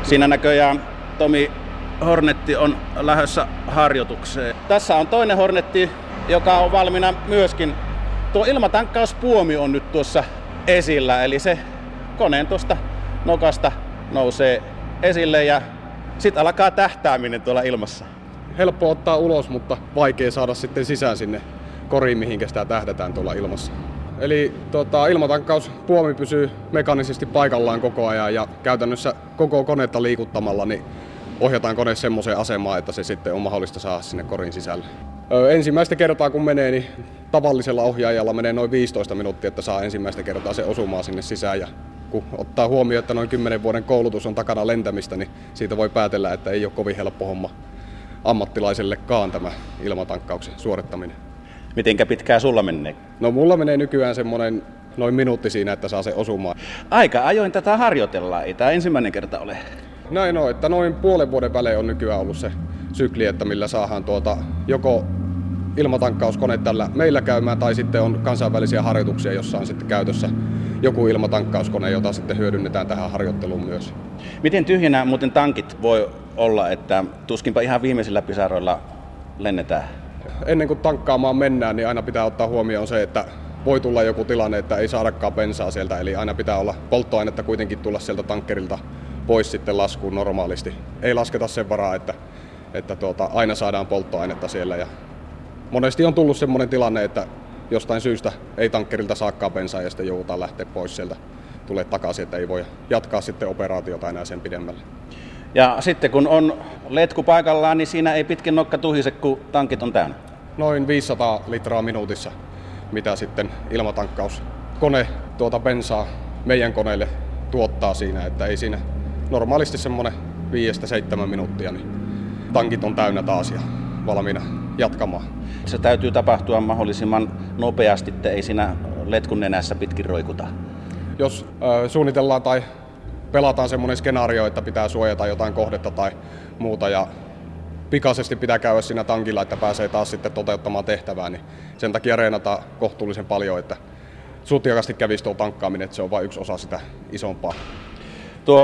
Siinä näköjään Tomi Hornetti on lähdössä harjoitukseen. Tässä on toinen Hornetti, joka on valmiina myöskin. Tuo ilmatankkauspuomi on nyt tuossa esillä, eli se koneen tuosta nokasta nousee esille ja sitten alkaa tähtääminen tuolla ilmassa. Helppo ottaa ulos, mutta vaikea saada sitten sisään sinne koriin, mihinkä sitä tähdätään tuolla ilmassa. Eli ilmatankkauspuomi pysyy mekaanisesti paikallaan koko ajan ja käytännössä koko konetta liikuttamalla niin ohjataan kone semmoiseen asemaan, että se sitten on mahdollista saada sinne korin sisälle. Ensimmäistä kertaa kun menee, niin tavallisella ohjaajalla menee noin 15 minuuttia, että saa ensimmäistä kertaa se osumaan sinne sisään. Ja kun ottaa huomioon, että noin 10 vuoden koulutus on takana lentämistä, niin siitä voi päätellä, että ei ole kovin helppo homma ammattilaisellekaan tämä ilmatankkauksen suorittaminen. Mitenkä pitkään sulla menee? No mulla menee nykyään semmoinen noin minuutti siinä, että saa se osumaan. Aika ajoin tätä harjoitellaan, ei tämä ensimmäinen kerta ole. Näin on, että noin puolen vuoden välein on nykyään ollut se sykli, että millä saadaan joko ilmatankkauskone tällä meillä käymään tai sitten on kansainvälisiä harjoituksia, jossa on sitten käytössä joku ilmatankkauskone, jota sitten hyödynnetään tähän harjoitteluun myös. Miten tyhjänä muuten tankit voi olla, että tuskinpa ihan viimeisillä pisaroilla lennetään? Ennen kuin tankkaamaan mennään, niin aina pitää ottaa huomioon se, että voi tulla joku tilanne, että ei saadakaan bensaa sieltä, eli aina pitää olla polttoainetta kuitenkin tulla sieltä tankkerilta pois sitten laskuun normaalisti. Ei lasketa sen varaa, että aina saadaan polttoainetta siellä. Ja monesti on tullut semmoinen tilanne, että jostain syystä ei tankkerilta saakaan bensaa ja sitten joudutaan lähteä pois sieltä, tulee takaisin, että ei voi jatkaa sitten operaatiota enää sen pidemmälle. Ja sitten kun on letku paikallaan, niin siinä ei pitkin nokka tuhise, kun tankit on täynnä. Noin 500 litraa minuutissa, mitä sitten ilmatankkauskone bensaa meidän koneelle tuottaa siinä, että ei siinä normaalisti semmoinen 5-7 minuuttia, niin tankit on täynnä taas ja valmiina jatkamaan. Se täytyy tapahtua mahdollisimman nopeasti, että ei siinä letkun nenässä pitkin roikuta. Jos suunnitellaan tai pelataan semmoinen skenaario, että pitää suojata jotain kohdetta tai muuta ja pikaisesti pitää käydä siinä tankilla, että pääsee taas sitten toteuttamaan tehtävää, niin sen takia reenataan kohtuullisen paljon, että sutjakasti kävisi tuo tankkaaminen, että se on vain yksi osa sitä isompaa. Tuo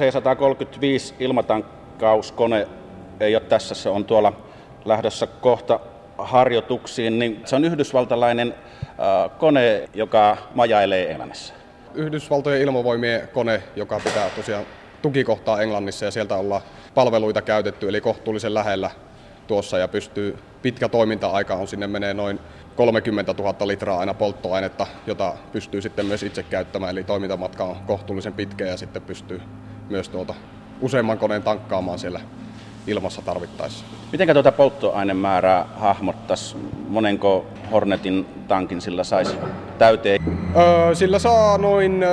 KC-135 ilmatankkauskone ei ole tässä, se on tuolla lähdössä kohta harjoituksiin, niin se on yhdysvaltalainen kone, joka majailee Englannissa. Yhdysvaltojen ilmavoimien kone, joka pitää tosiaan tukikohtaa Englannissa ja sieltä ollaan palveluita käytetty, eli kohtuullisen lähellä tuossa ja pitkä toiminta-aika on, sinne menee noin 30 000 litraa aina polttoainetta, jota pystyy sitten myös itse käyttämään, eli toimintamatka on kohtuullisen pitkä ja sitten pystyy myös useamman koneen tankkaamaan siellä ilmassa tarvittaessa. Mitenkä tuota polttoainemäärää hahmottaisi? Monenko Hornetin tankin sillä saisi täyteen? Sillä saa noin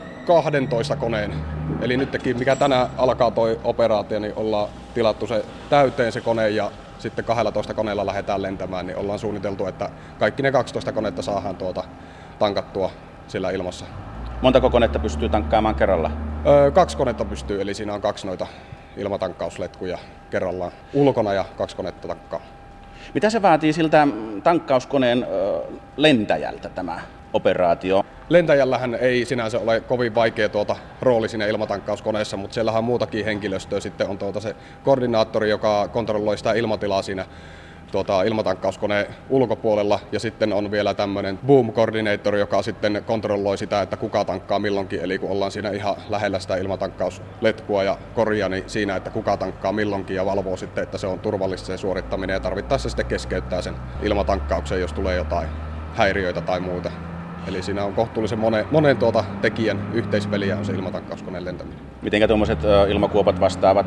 12 koneen. Eli nytkin, mikä tänään alkaa toi operaatio, niin ollaan tilattu se täyteen se kone ja sitten 12 koneella lähdetään lentämään, niin ollaan suunniteltu, että kaikki ne 12 konetta saadaan tankattua siellä ilmassa. Montako konetta pystyy tankkaamaan kerralla? 2 konetta pystyy, eli siinä on 2 noita ilmatankkausletkuja kerrallaan ulkona ja 2 konetta tankkaa. Mitä se vaatii siltä tankkauskoneen lentäjältä tämä operaatio? Lentäjällähän ei sinänsä ole kovin vaikea rooli siinä ilmatankkauskoneessa, mutta siellähän on muutakin henkilöstöä. Sitten on se koordinaattori, joka kontrolloi sitä ilmatilaa siinä ilmatankkauskone ulkopuolella, ja sitten on vielä tämmöinen boom coordinator, joka sitten kontrolloi sitä, että kuka tankkaa milloinkin, eli kun ollaan siinä ihan lähellä sitä ilmatankkauskletkua ja koria, niin siinä, että kuka tankkaa milloinkin ja valvoo sitten, että se on turvallista se suorittaminen ja tarvittaessa sitten keskeyttää sen ilmatankkauksen, jos tulee jotain häiriöitä tai muuta. Eli siinä on kohtuullisen monen tekijän yhteispeliä on se ilmatankkauskoneen lentäminen. Mitenkä tuommoiset ilmakuopat vastaavat?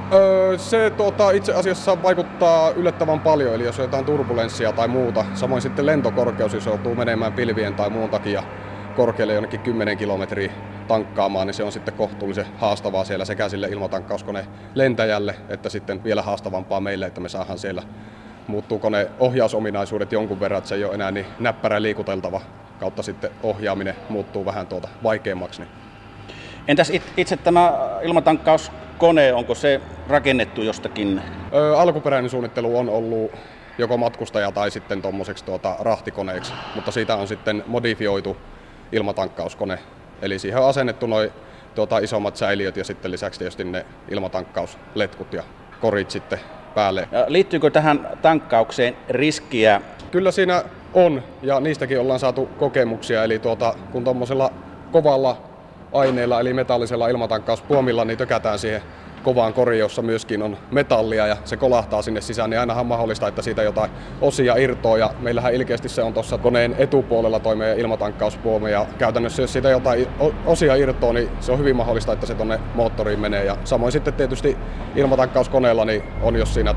Se itse asiassa vaikuttaa yllättävän paljon, eli jos on jotain turbulenssia tai muuta. Samoin sitten lentokorkeus, jos joutuu menemään pilvien tai muun takia korkealle jonnekin 10 kilometriä tankkaamaan, niin se on sitten kohtuullisen haastavaa siellä sekä sille ilmatankkauskoneen lentäjälle, että sitten vielä haastavampaa meille, että me saadaan siellä muuttuu koneen ohjausominaisuudet jonkun verran, että se ei ole enää niin näppärä liikuteltava, kautta sitten ohjaaminen muuttuu vähän vaikeammaksi. Entäs itse tämä ilmatankkauskone, onko se rakennettu jostakin? Alkuperäinen suunnittelu on ollut joko matkustaja tai sitten tuommoiseksi rahtikoneeksi, mutta siitä on sitten modifioitu ilmatankkauskone. Eli siihen on asennettu noin isommat säiliöt ja sitten lisäksi tietysti ne ilmatankkausletkut ja korit sitten päälle. Liittyykö tähän tankkaukseen riskiä? Kyllä siinä on, ja niistäkin ollaan saatu kokemuksia, eli kun tuommoisella kovalla aineella eli metallisella ilmatankkauspuomilla niin tökätään siihen kovaan koriin, jossa myöskin on metallia ja se kolahtaa sinne sisään, niin ainahan mahdollista, että siitä jotain osia irtoaa, ja meillähän ilkeästi se on tuossa koneen etupuolella toi meidän ilmatankkauspuomi, ja käytännössä jos siitä jotain osia irtoaa, niin se on hyvin mahdollista, että se tuonne moottoriin menee, ja samoin sitten tietysti ilmatankkauskoneella niin on, jos siinä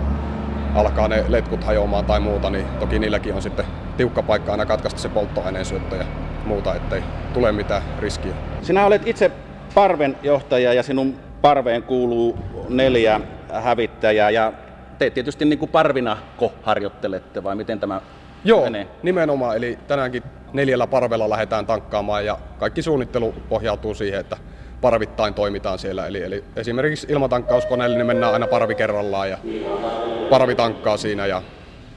alkaa ne letkut hajoamaan tai muuta, niin toki niilläkin on sitten tiukka paikka aina katkaista se polttoaineen syöttö ja muuta, ettei tule mitään riskiä. Sinä olet itse parvenjohtaja ja sinun parveen kuuluu 4 hävittäjää ja te tietysti niin kuin parvinako harjoittelette vai miten tämä menee? Joo, nimenomaan. Eli tänäänkin 4 parvella lähdetään tankkaamaan ja kaikki suunnittelu pohjautuu siihen, että parvittain toimitaan siellä. Eli esimerkiksi ilmatankkauskoneelle niin mennään aina parvi kerrallaan ja parvi tankkaa siinä ja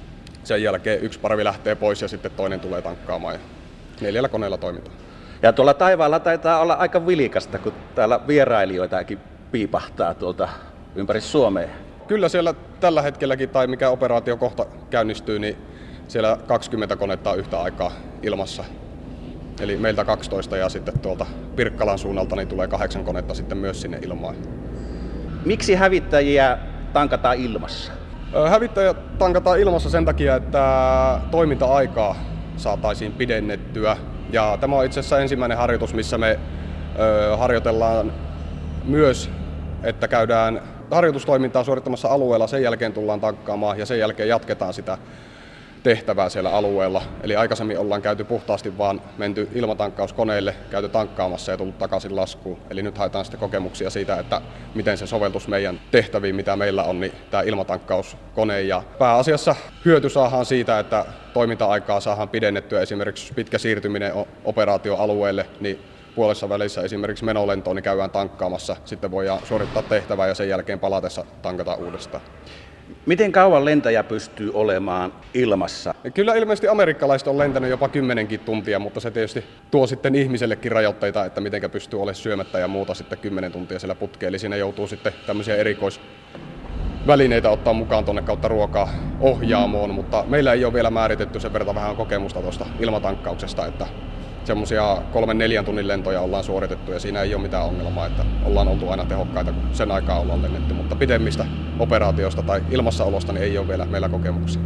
sen jälkeen yksi parvi lähtee pois ja sitten toinen tulee tankkaamaan ja 4 koneella toimitaan. Ja tuolla taivaalla taitaa olla aika vilikasta, kun täällä vierailijoitakin piipahtaa tuolta ympäri Suomea. Kyllä siellä tällä hetkelläkin, tai mikä operaatio kohta käynnistyy, niin siellä 20 konetta on yhtä aikaa ilmassa. Eli meiltä 12 ja sitten tuolta Pirkkalan suunnalta niin tulee 8 konetta sitten myös sinne ilmaan. Miksi hävittäjiä tankataan ilmassa? Hävittäjiä tankataan ilmassa sen takia, että toiminta-aikaa saataisiin pidennettyä. Ja tämä on itse asiassa ensimmäinen harjoitus, missä me harjoitellaan myös, että käydään harjoitustoimintaa suorittamassa alueella, sen jälkeen tullaan tankkaamaan ja sen jälkeen jatketaan sitä tehtävää siellä alueella. Eli aikaisemmin ollaan käyty puhtaasti vaan menty ilmatankkauskoneelle, käyty tankkaamassa ja tullut takaisin laskuun. Eli nyt haetaan sitten kokemuksia siitä, että miten se soveltus meidän tehtäviin, mitä meillä on, niin tämä ilmatankkauskone. Ja pääasiassa hyöty saadaan siitä, että toiminta-aikaa saadaan pidennettyä, esimerkiksi pitkä siirtyminen operaatioalueelle, niin puolessa välissä esimerkiksi menolentoon niin käydään tankkaamassa, sitten voidaan suorittaa tehtävää ja sen jälkeen palatessa tankata uudestaan. Miten kauan lentäjä pystyy olemaan ilmassa? Kyllä ilmeisesti amerikkalaiset on lentänyt jopa 10 tuntia, mutta se tietysti tuo sitten ihmisellekin rajoitteita, että miten pystyy olemaan syömättä ja muuta sitten 10 tuntia siellä putkeen. Eli siinä joutuu sitten tämmöisiä erikoisvälineitä ottaa mukaan tuonne kautta ruokaa ohjaamoon, mutta meillä ei ole vielä määritetty sen verran vähän kokemusta tuosta ilmatankkauksesta, että semmoisia 3-4 tunnin lentoja ollaan suoritettu ja siinä ei ole mitään ongelmaa, että ollaan oltu aina tehokkaita, kun sen aikaa ollaan lennetty, mutta pidemmistä operaatioista tai ilmassaolosta niin ei ole vielä meillä kokemuksia.